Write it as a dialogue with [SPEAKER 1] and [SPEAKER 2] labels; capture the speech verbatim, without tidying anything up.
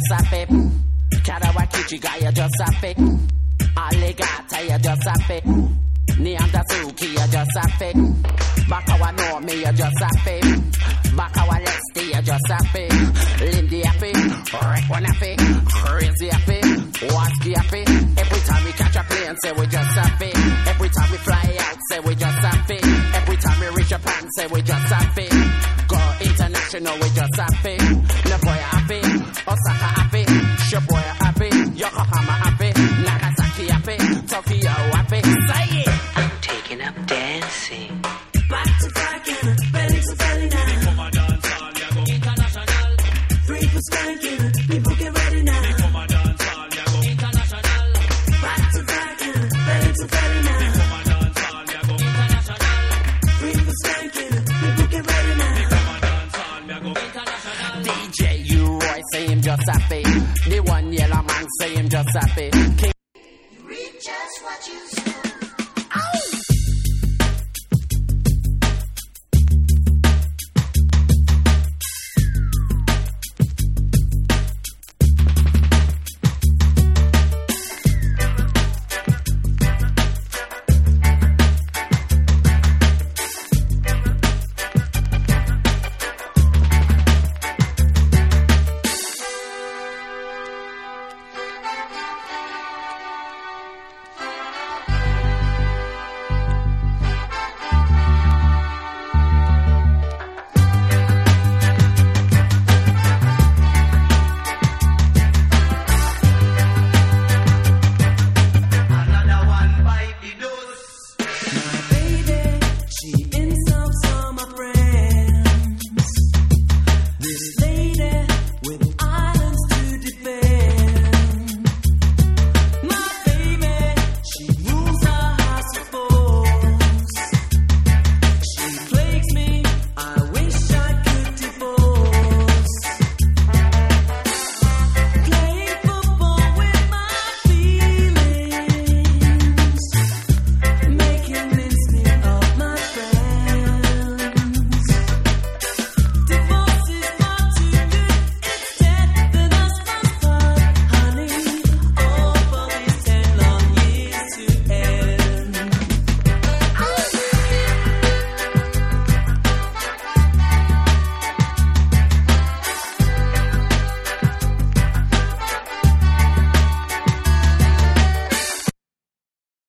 [SPEAKER 1] just happy. Karawakichi guy, you just happy. Alligator, you just happy. Neanderthal, you just happy. Bakawa know me, you just happy. Bakawa Lesti, you just happy. Lindy happy, Rick one happy, Crazy happy, Wasky happy. Every time we catch a plane, say we just happy. Every time we fly out, say we just happy. Every time we reach Japan, say we just happy. Go international, we just happy. Nagoya happy, Osaka happy, Shibuya happy, Yokohama happy, Nagasaki happy, Tokyo happy. Say it!
[SPEAKER 2] I'm taking up dancing.
[SPEAKER 3] Back to back and belly to belly now.
[SPEAKER 4] Come on dance hall, ya go international.
[SPEAKER 3] Three for skanking, people get ready now.
[SPEAKER 4] Come on dance hall, ya go international.
[SPEAKER 3] Back to back and belly to belly now.
[SPEAKER 4] Come on dance hall, ya go international.
[SPEAKER 3] Three for skanking, people get ready now.
[SPEAKER 4] Come on dance hall, ya go international.
[SPEAKER 1] D J U-Roy say him just happy. The one yellow man say him just happy. King
[SPEAKER 5] Read just what you say.